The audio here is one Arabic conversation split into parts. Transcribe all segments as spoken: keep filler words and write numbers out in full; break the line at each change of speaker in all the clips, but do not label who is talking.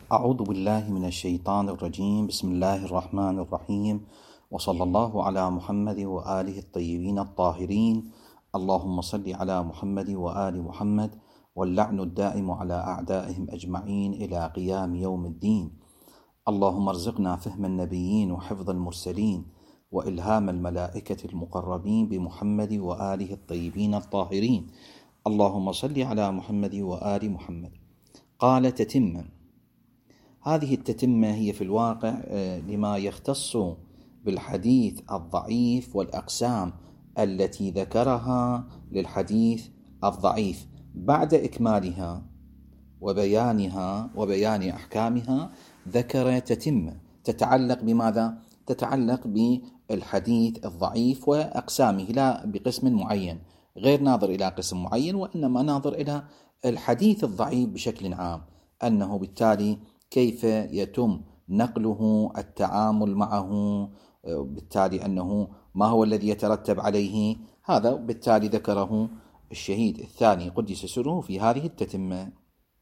أعوذ بالله من الشيطان الرجيم. بسم الله الرحمن الرحيم، وصلى الله على محمد وآله الطيبين الطاهرين. اللهم صل على محمد وآل محمد، واللعن الدائم على أعدائهم أجمعين إلى قيام يوم الدين. اللهم ارزقنا فهم النبيين وحفظ المرسلين وإلهام الملائكة المقربين بمحمد وآله الطيبين الطاهرين. اللهم صل على محمد وآل محمد. قال تتمة. هذه التتمة هي في الواقع لما يختص بالحديث الضعيف والأقسام التي ذكرها للحديث الضعيف بعد إكمالها وبيانها وبيان أحكامها. ذكر تتمة تتعلق بماذا؟ تتعلق بالحديث الضعيف وأقسامه، لا بقسم معين، غير ناظر إلى قسم معين، وإنما ناظر إلى الحديث الضعيف بشكل عام، أنه بالتالي كيف يتم نقله، التعامل معه، بالتالي أنه ما هو الذي يترتب عليه. هذا بالتالي ذكره الشهيد الثاني قدس سره في هذه التتمة.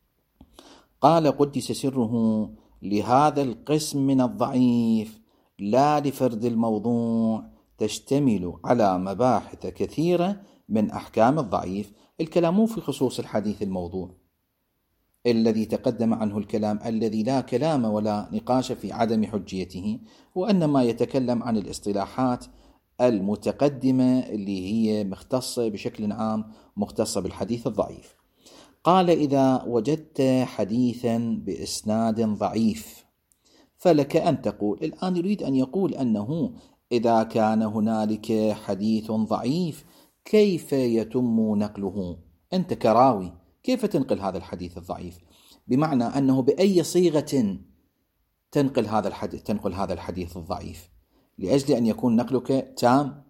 قال قدس سره: لهذا القسم من الضعيف لا لفرد الموضوع، تشتمل على مباحث كثيرة من أحكام الضعيف. الكلام مو في خصوص الحديث الموضوع الذي تقدم عنه الكلام، الذي لا كلام ولا نقاش في عدم حجيته، وإنما يتكلم عن الاصطلاحات المتقدمة اللي هي مختصة بشكل عام، مختصة بالحديث الضعيف. قال: إذا وجدت حديثا بإسناد ضعيف فلك أن تقول. الآن يريد أن يقول أنه إذا كان هنالك حديث ضعيف كيف يتم نقله؟ أنت كراوي كيف تنقل هذا الحديث الضعيف؟ بمعنى أنه بأي صيغة تنقل هذا الحديث تنقل هذا الحديث الضعيف لأجل أن يكون نقلك تام،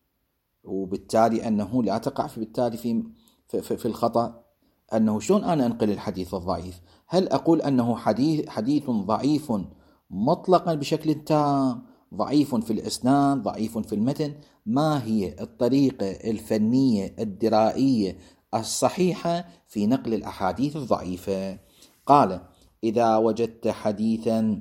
وبالتالي أنه لا تقع في بالتالي في في, في الخطأ. أنه شلون أنا أنقل الحديث الضعيف؟ هل أقول أنه حديث حديث ضعيف مطلقا بشكل تام، ضعيف في الإسناد، ضعيف في المتن؟ ما هي الطريقة الفنية الدرائية الصحيحة في نقل الأحاديث الضعيفة؟ قال: إذا وجدت حديثا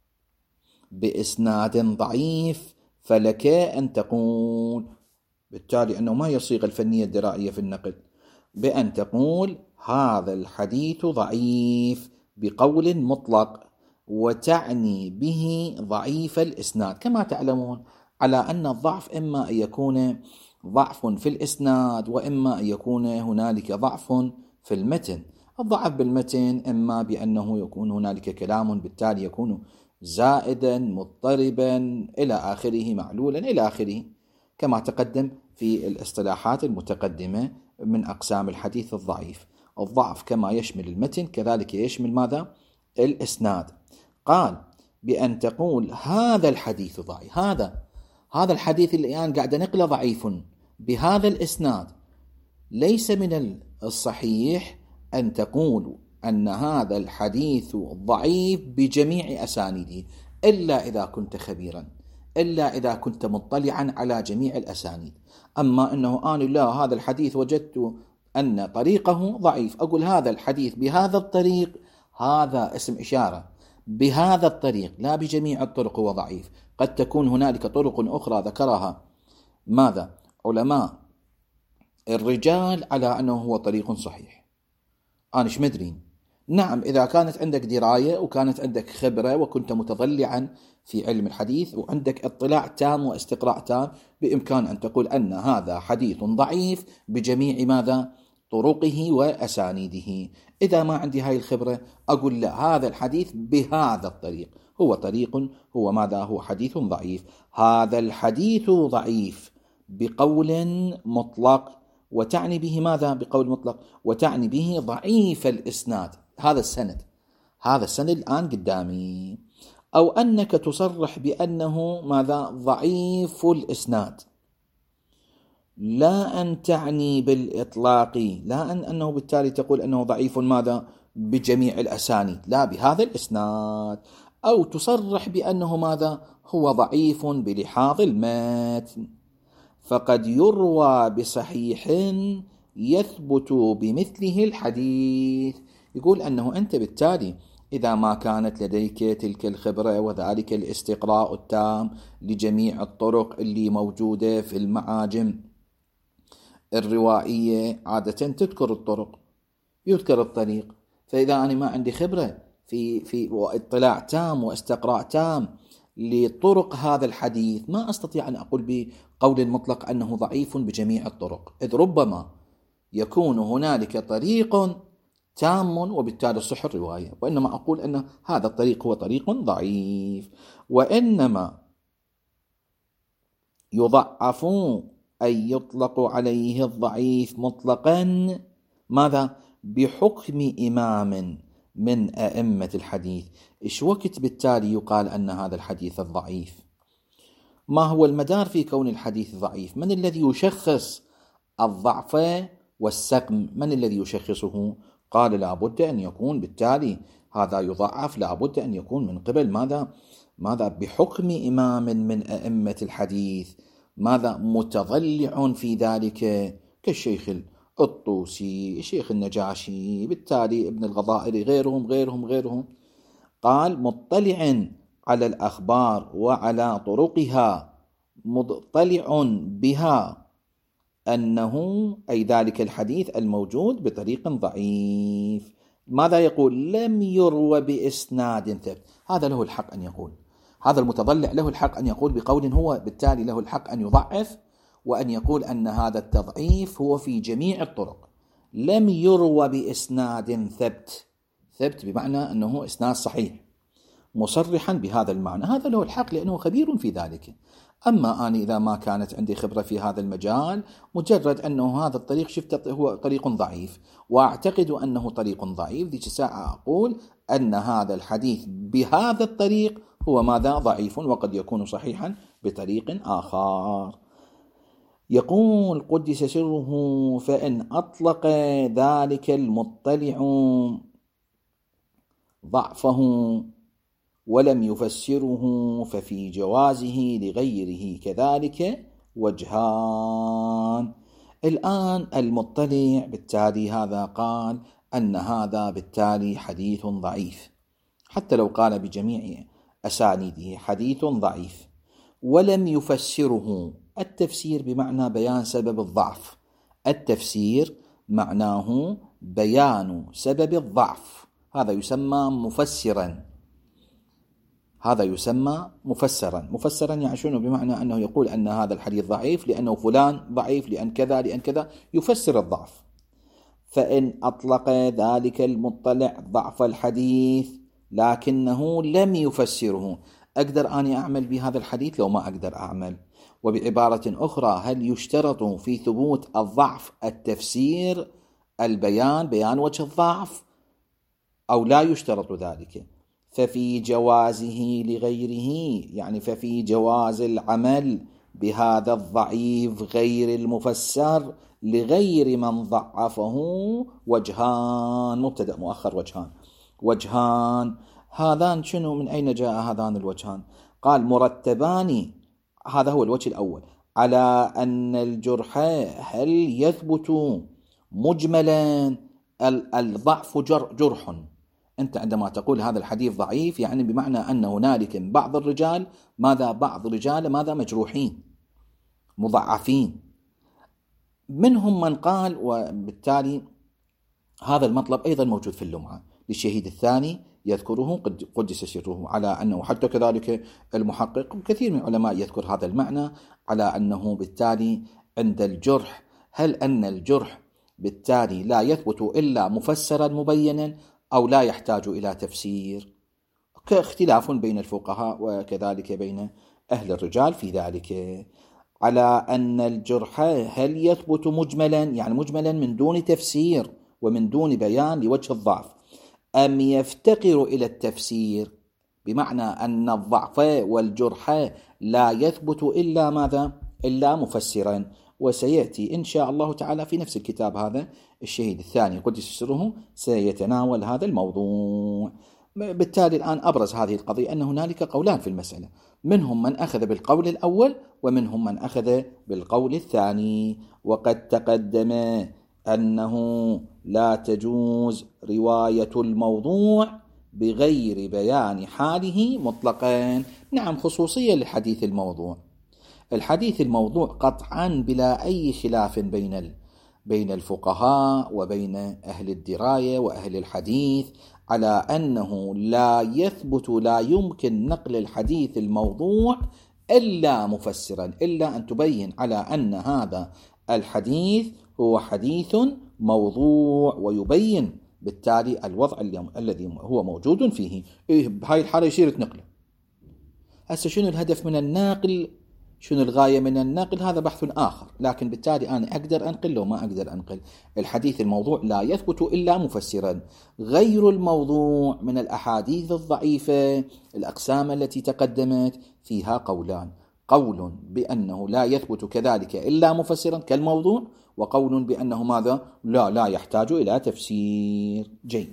بإسناد ضعيف فلك أن تقول، بالتالي أنه ما هي الصيغة الفنية الدرائية في النقل؟ بأن تقول: هذا الحديث ضعيف بقول مطلق، وتعني به ضعيف الإسناد. كما تعلمون على أن الضعف إما أن يكون ضعف في الإسناد، وإما أن يكون هنالك ضعف في المتن. الضعف بالمتن إما بأنه يكون هنالك كلام بالتالي يكون زائدا مضطربا إلى آخره، معلولا إلى آخره، كما تقدم في الاصطلاحات المتقدمة من أقسام الحديث الضعيف. الضعف كما يشمل المتن كذلك يشمل ماذا؟ الإسناد. قال: بأن تقول هذا الحديث ضعيف، هذا هذا الحديث اللي الآن قاعد نقله ضعيف بهذا الإسناد. ليس من الصحيح أن تقول أن هذا الحديث ضعيف بجميع أسانيده، إلا إذا كنت خبيرا، إلا إذا كنت مطلعا على جميع الأسانيد. أما أنه آن لا هذا الحديث وجدت أن طريقه ضعيف، أقول هذا الحديث بهذا الطريق، هذا اسم إشارة، بهذا الطريق، لا بجميع الطرق هو ضعيف. قد تكون هنالك طرق أخرى ذكرها ماذا؟ علماء الرجال على أنه هو طريق صحيح. أنا إيش مدرين؟ نعم، إذا كانت عندك دراية وكانت عندك خبرة وكنت متضلعا في علم الحديث وعندك اطلاع تام واستقراء تام، بإمكان أن تقول أن هذا حديث ضعيف بجميع ماذا؟ طرقه وأسانيده. إذا ما عندي هاي الخبرة أقول لا، هذا الحديث بهذا الطريق هو طريق هو ماذا؟ هو حديث ضعيف. هذا الحديث ضعيف بقول مطلق، وتعني به ماذا؟ بقول مطلق وتعني به ضعيف الإسناد. هذا السند هذا السند الآن قدامي. أو أنك تصرح بأنه ماذا؟ ضعيف الإسناد، لا أن تعني بالإطلاق، لا أن أنه بالتالي تقول أنه ضعيف ماذا؟ بجميع الأسانيد، لا بهذا الإسناد. أو تصرح بأنه ماذا؟ هو ضعيف بلحاظ المتن، فقد يروى بصحيح يثبت بمثله الحديث. يقول أنه أنت بالتالي إذا ما كانت لديك تلك الخبرة وذلك الاستقراء التام لجميع الطرق اللي موجودة في المعاجم الروائية، عادة تذكر الطرق، يذكر الطريق. فإذا أنا ما عندي خبرة في في واطلاع تام واستقراء تام لطرق هذا الحديث، ما أستطيع أن أقول بقول مطلق أنه ضعيف بجميع الطرق، إذ ربما يكون هنالك طريق تام وبالتالي صح الرواية، وإنما أقول أن هذا الطريق هو طريق ضعيف. وإنما يضعف أي يطلق عليه الضعيف مطلقا ماذا؟ بحكم إمام من أئمة الحديث. إيش وقت بالتالي يقال أن هذا الحديث الضعيف؟ ما هو المدار في كون الحديث ضعيف؟ من الذي يشخص الضعف والسقم؟ من الذي يشخصه؟ قال لابد أن يكون بالتالي هذا يضعف، لابد أن يكون من قبل ماذا؟ ماذا؟ بحكم إمام من أئمة الحديث، ماذا؟ متضلع في ذلك، كالشيخ الطوسي، الشيخ النجاشي، بالتالي ابن الغضائري، غيرهم غيرهم غيرهم. قال مطلع على الأخبار وعلى طرقها، مطلع بها، أنه أي ذلك الحديث الموجود بطريق ضعيف. ماذا يقول؟ لم يروى بإسناد ثبت. هذا له الحق أن يقول، هذا المتضلع له الحق أن يقول بقول هو بالتالي له الحق أن يضعف، وأن يقول أن هذا التضعيف هو في جميع الطرق. لم يروى بإسناد ثبت، ثبت بمعنى أنه إسناد صحيح، مصرحا بهذا المعنى، هذا له الحق لأنه خبير في ذلك. أما أنا إذا ما كانت عندي خبرة في هذا المجال، مجرد أنه هذا الطريق شفت هو طريق ضعيف وأعتقد أنه طريق ضعيف، ذيك الساعة أقول أن هذا الحديث بهذا الطريق هو ماذا؟ ضعيف، وقد يكون صحيحا بطريق آخر. يقول قدس سره: فإن أطلق ذلك المطلع ضعفه ولم يفسره ففي جوازه لغيره كذلك وجهان. الآن المطلع بالتالي هذا قال أن هذا بالتالي حديث ضعيف، حتى لو قال بجميع أسانيده حديث ضعيف، ولم يفسره. التفسير بمعنى بيان سبب الضعف، التفسير معناه بيان سبب الضعف، هذا يسمى مفسرا، هذا يسمى مفسرا. مفسرا يعني شنو؟ بمعنى أنه يقول أن هذا الحديث ضعيف لأنه فلان ضعيف لأن كذا لأن كذا، يفسر الضعف. فإن أطلق ذلك المطلع ضعف الحديث لكنه لم يفسره، أقدر أني أعمل بهذا الحديث لو ما أقدر أعمل؟ وبعبارة أخرى، هل يشترط في ثبوت الضعف التفسير، البيان، بيان وجه الضعف، أو لا يشترط ذلك؟ ففي جوازه لغيره، يعني ففي جواز العمل بهذا الضعيف غير المفسر لغير من ضعفه وجهان. مبتدأ مؤخر وجهان. وجهان هذان شنو؟ من أين جاء هذان الوجهان؟ قال مرتبان، هذا هو الوجه الأول، على أن الجرح هل يثبت مجملا؟ الضعف جرح. أنت عندما تقول هذا الحديث ضعيف يعني بمعنى أن هنالك بعض الرجال ماذا؟ بعض الرجال ماذا؟ مجروحين مضعفين. منهم من قال، وبالتالي هذا المطلب أيضا موجود في اللمعة للشهيد الثاني يذكره قدس سره، على أنه حتى كذلك المحقق وكثير من العلماء يذكر هذا المعنى، على أنه بالتالي عند الجرح هل أن الجرح بالتالي لا يثبت إلا مفسرا مبينا أو لا يحتاج إلى تفسير، كاختلاف بين الفقهاء وكذلك بين أهل الرجال في ذلك. على أن الجرح هل يثبت مجملا، يعني مجملا من دون تفسير ومن دون بيان لوجه الضعف، أم يفتقر إلى التفسير، بمعنى أن الضعف والجرح لا يثبت إلا ماذا؟ إلا مفسرا. وسيأتي إن شاء الله تعالى في نفس الكتاب هذا الشهيد الثاني قدس سره سيتناول هذا الموضوع. بالتالي الآن أبرز هذه القضية أن هنالك قولان في المسألة، منهم من أخذ بالقول الأول ومنهم من أخذ بالقول الثاني. وقد تقدم أنه لا تجوز رواية الموضوع بغير بيان حاله مطلقا. نعم، خصوصية للحديث الموضوع. الحديث الموضوع قطعا بلا أي خلاف بين بين الفقهاء وبين أهل الدراية وأهل الحديث على أنه لا يثبت، لا يمكن نقل الحديث الموضوع إلا مفسرا، إلا أن تبين على أن هذا الحديث هو حديث موضوع، ويبين بالتالي الوضع الذي هو موجود فيه. إيه بهاي الحالة يصير تنقله. هسه شنو الهدف من الناقل، شنو الغاية من النقل، هذا بحث آخر، لكن بالتالي أنا أقدر أنقل لو ما أقدر أنقل. الحديث الموضوع لا يثبت إلا مفسرا. غير الموضوع من الأحاديث الضعيفة الأقسام التي تقدمت فيها قولان: قول بأنه لا يثبت كذلك إلا مفسرا كالموضوع، وقول بأنه ماذا؟ لا لا يحتاج إلى تفسير. جيد.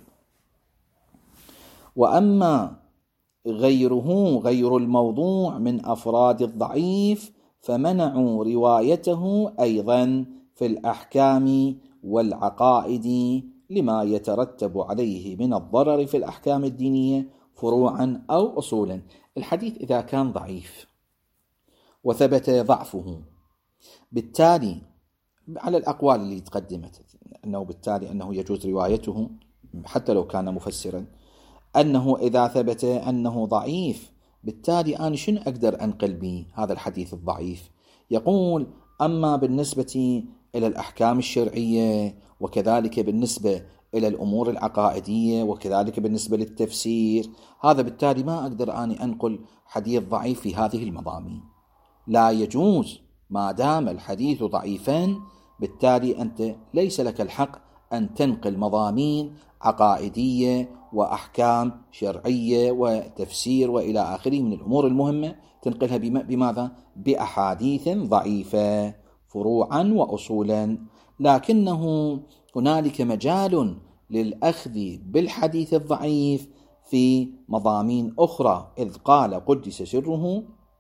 وأما غيره غير الموضوع من أفراد الضعيف فمنعوا روايته أيضا في الأحكام والعقائد لما يترتب عليه من الضرر في الأحكام الدينية فروعا أو أصولا. الحديث إذا كان ضعيف وثبت ضعفه، بالتالي على الأقوال اللي تقدمت أنه بالتالي أنه يجوز روايته حتى لو كان مفسرا، أنه إذا ثبت أنه ضعيف، بالتالي أنا شنو أقدر أنقل به هذا الحديث الضعيف؟ يقول: أما بالنسبة إلى الأحكام الشرعية، وكذلك بالنسبة إلى الأمور العقائدية، وكذلك بالنسبة للتفسير، هذا بالتالي ما أقدر أني أنقل حديث ضعيف في هذه المضامين. لا يجوز ما دام الحديث ضعيفا، بالتالي أنت ليس لك الحق أن تنقل مضامين عقائدية وأحكام شرعية وتفسير وإلى آخره من الأمور المهمة، تنقلها بماذا؟ بأحاديث ضعيفة فروعا وأصولا. لكنه هنالك مجال للأخذ بالحديث الضعيف في مضامين أخرى، إذ قال قدس سره: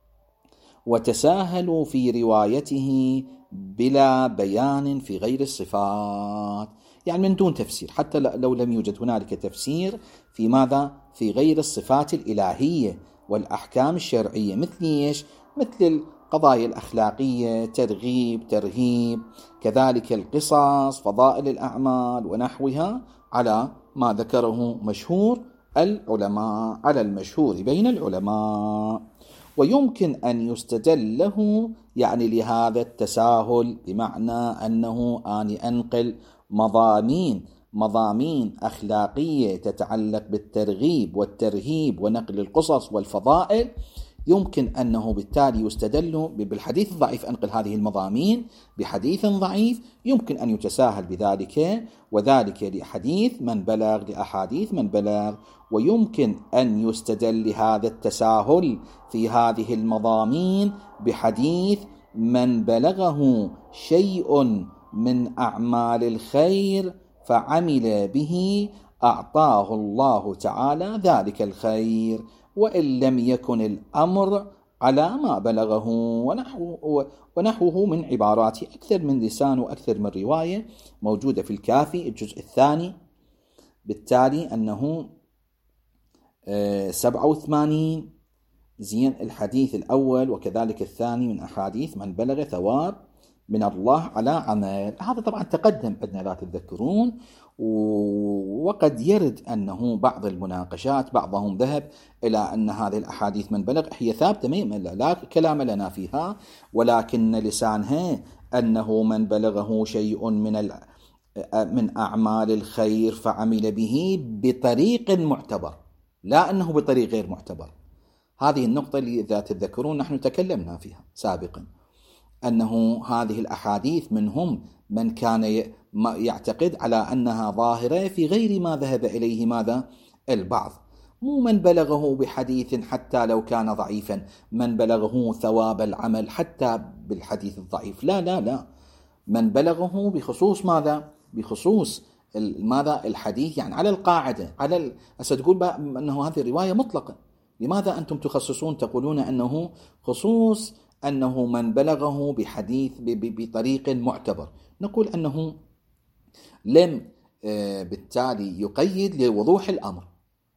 وتساهلوا في روايته بلا بيان في غير الصفات. يعني من دون تفسير، حتى لو لم يوجد هنالك تفسير في ماذا؟ في غير الصفات الإلهية والأحكام الشرعية، مثل إيش؟ مثل القضايا الأخلاقية، ترغيب ترهيب، كذلك القصص، فضائل الأعمال ونحوها، على ما ذكره مشهور العلماء، على المشهور بين العلماء. ويمكن أن يستدل له يعني لهذا التساهل، بمعنى أنه أني أنقل مضامين مضامين أخلاقية تتعلق بالترغيب والترهيب ونقل القصص والفضائل، يمكن أنه بالتالي يستدل بالحديث الضعيف أنقل هذه المضامين بحديث ضعيف، يمكن أن يتساهل بذلك، وذلك لحديث من بلغ لأحاديث من بلغ. ويمكن أن يستدل هذا التساهل في هذه المضامين بحديث من بلغه شيء من أعمال الخير فعمل به أعطاه الله تعالى ذلك الخير، وإن لم يكن الأمر على ما بلغه، ونحوه, ونحوه من عبارات أكثر من لسان وأكثر من رواية موجودة في الكافي الجزء الثاني. بالتالي أنه سبعة وثمانين زين الحديث الأول وكذلك الثاني من أحاديث من بلغ ثواب من الله على عمل. هذا طبعا تقدم عندنا لا تتذكرون، وقد يرد أنه بعض المناقشات بعضهم ذهب إلى أن هذه الأحاديث من بلغ هي ثابتة لا كلام لنا فيها، ولكن لسانها أنه من بلغه شيء من من أعمال الخير فعمل به بطريق معتبر، لا أنه بطريق غير معتبر. هذه النقطة اللي إذا تتذكرون نحن تكلمنا فيها سابقا، أنه هذه الأحاديث منهم من كان يعتقد على أنها ظاهرة في غير ما ذهب إليه ماذا؟ البعض. مو من بلغه بحديث حتى لو كان ضعيفا، من بلغه ثواب العمل حتى بالحديث الضعيف، لا لا لا، من بلغه بخصوص ماذا؟ بخصوص ماذا؟ الحديث، يعني على القاعدة، على ال... ستقول أنه هذه الرواية مطلقة. لماذا أنتم تخصصون تقولون أنه خصوص أنه من بلغه بحديث بطريق معتبر؟ نقول أنه لم بالتالي يقيد لوضوح الأمر،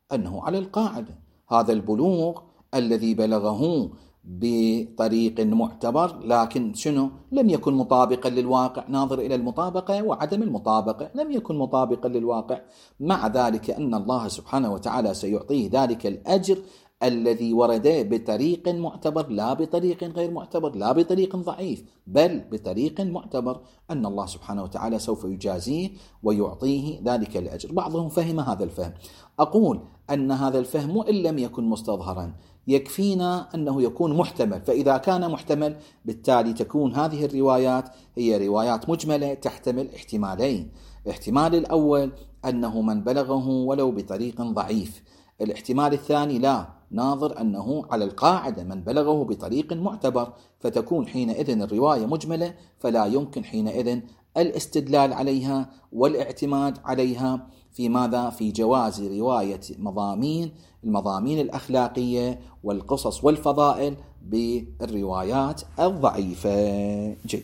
أنه على القاعدة هذا البلوغ الذي بلغه بطريق معتبر، لكن شنو؟ لم يكن مطابقا للواقع. ناظر إلى المطابقة وعدم المطابقة، لم يكن مطابقا للواقع. مع ذلك أن الله سبحانه وتعالى سيعطيه ذلك الأجر الذي ورد بطريق معتبر، لا بطريق غير معتبر، لا بطريق ضعيف، بل بطريق معتبر، أن الله سبحانه وتعالى سوف يجازيه ويعطيه ذلك الأجر. بعضهم فهم هذا الفهم. أقول أن هذا الفهم وإن لم يكن مستظهرا يكفينا أنه يكون محتمل، فإذا كان محتمل بالتالي تكون هذه الروايات هي روايات مجملة تحتمل احتمالين. الاحتمال الأول أنه من بلغه ولو بطريق ضعيف، الاحتمال الثاني لا، ناظر أنه على القاعدة من بلغه بطريق معتبر، فتكون حينئذ الرواية مجملة، فلا يمكن حينئذ الاستدلال عليها والاعتماد عليها في ماذا؟ في جواز رواية مضامين المضامين الأخلاقية والقصص والفضائل بالروايات الضعيفة. جيد.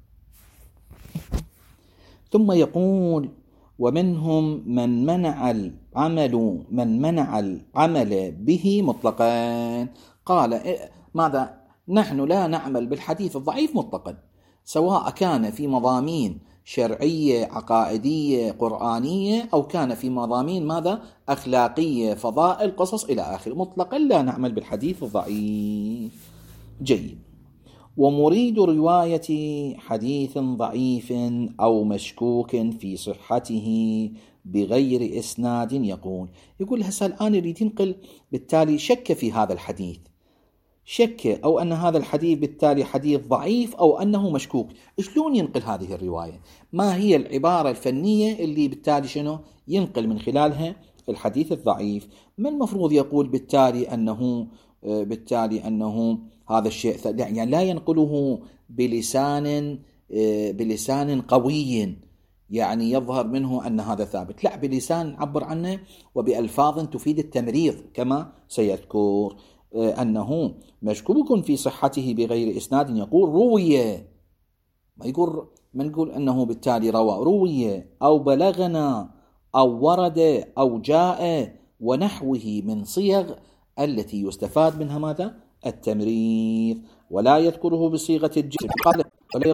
ثم يقول: ومنهم من منع العمل من منع العمل به مطلقا. قال ماذا؟ نحن لا نعمل بالحديث الضعيف مطلقا، سواء كان في مضامين شرعية عقائدية قرآنية أو كان في مضامين ماذا؟ أخلاقية فضائل قصص إلى آخر، مطلقا لا نعمل بالحديث الضعيف. جيد. ومريد رواية حديث ضعيف أو مشكوك في صحته بغير إسناد يقول يقول هسه الآن يريد ينقل بالتالي شك في هذا الحديث، شك أو أن هذا الحديث بالتالي حديث ضعيف أو أنه مشكوك. شلون ينقل هذه الرواية؟ ما هي العبارة الفنية اللي بالتالي شنو ينقل من خلالها الحديث الضعيف؟ ما المفروض يقول بالتالي أنه بالتالي أنه هذا الشيء يعني لا ينقله بلسان بلسان قوي يعني يظهر منه أن هذا ثابت، لا، بلسان عبر عنه وبألفاظ تفيد التمريض كما سيذكر. أنه مشكوك في صحته بغير إسناد يقول روية، ما يقول ما نقول أنه بالتالي روى، روية أو بلغنا أو ورد أو جاء ونحوه من صيغ التي يستفاد منها ماذا؟ التمريض، ولا يذكره بصيغة الجر قال ولا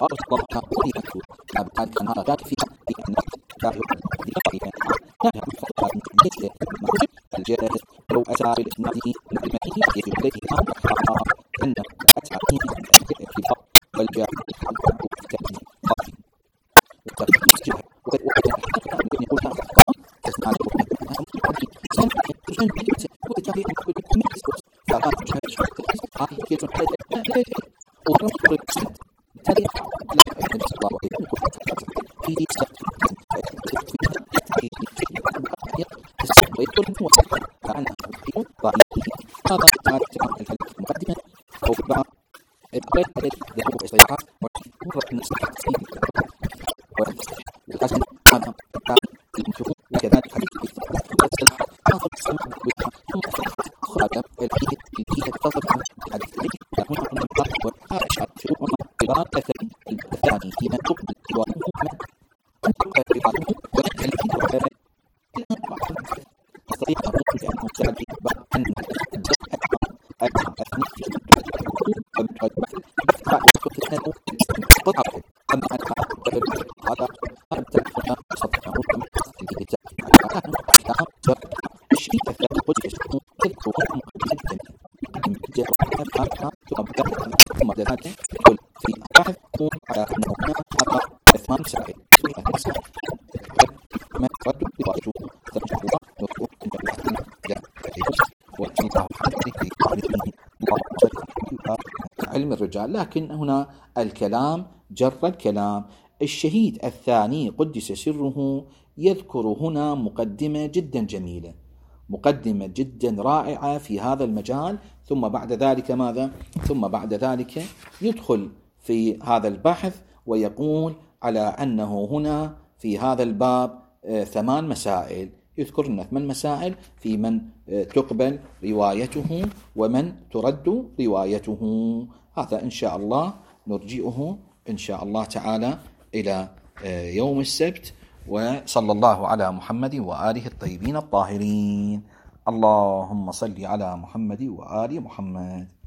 الجاهز لو أتى بالإسناد المكي في بدايته أن أتى في والجاهز علم الرجال. لكن هنا الكلام جر الكلام. الشهيد الثاني قدس سره يذكر هنا مقدمة جدا جميلة، مقدمة جدا رائعة في هذا المجال، ثم بعد ذلك ماذا؟ ثم بعد ذلك يدخل في هذا البحث ويقول على أنه هنا في هذا الباب ثمان مسائل، يذكر لنا ثمان مسائل في من تقبل روايته ومن ترد روايته. هذا إن شاء الله نرجئه إن شاء الله تعالى إلى يوم السبت، وصلى الله على محمد وآله الطيبين الطاهرين. اللهم صل على محمد وآل محمد.